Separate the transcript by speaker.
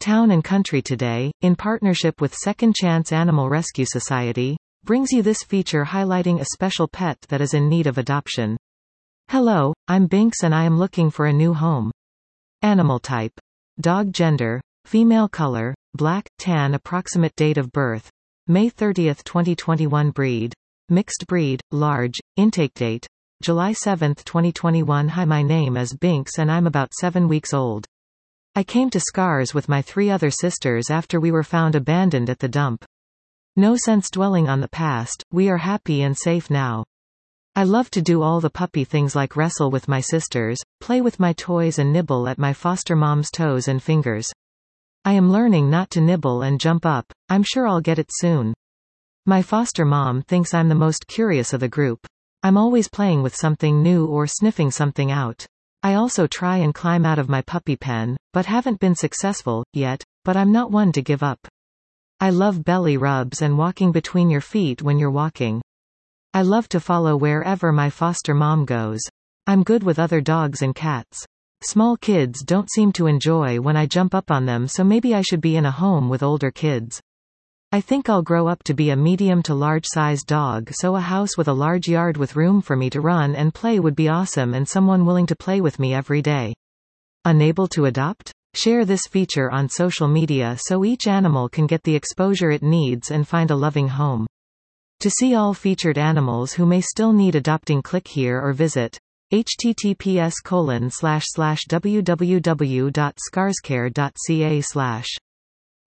Speaker 1: Town and Country Today, in partnership with Second Chance Animal Rescue Society, brings you this feature highlighting a special pet that is in need of adoption. Hello, I'm Binks and I am looking for a new home. Animal type. Dog gender. Female color, black, tan. Approximate date of birth. May 30, 2021. Breed. Mixed breed, large. Intake date. July 7, 2021. Hi, my name is Binks and I'm about 7 weeks old. I came to Scars with my 3 other sisters after we were found abandoned at the dump. No sense dwelling on the past, we are happy and safe now. I love to do all the puppy things like wrestle with my sisters, play with my toys and nibble at my foster mom's toes and fingers. I am learning not to nibble and jump up, I'm sure I'll get it soon. My foster mom thinks I'm the most curious of the group. I'm always playing with something new or sniffing something out. I also try and climb out of my puppy pen, but haven't been successful yet, but I'm not one to give up. I love belly rubs and walking between your feet when you're walking. I love to follow wherever my foster mom goes. I'm good with other dogs and cats. Small kids don't seem to enjoy when I jump up on them, so maybe I should be in a home with older kids. I think I'll grow up to be a medium to large-sized dog, so a house with a large yard with room for me to run and play would be awesome, and someone willing to play with me every day. Unable to adopt? Share this feature on social media so each animal can get the exposure it needs and find a loving home. To see all featured animals who may still need adopting, click here or visit https://www.scarscare.ca/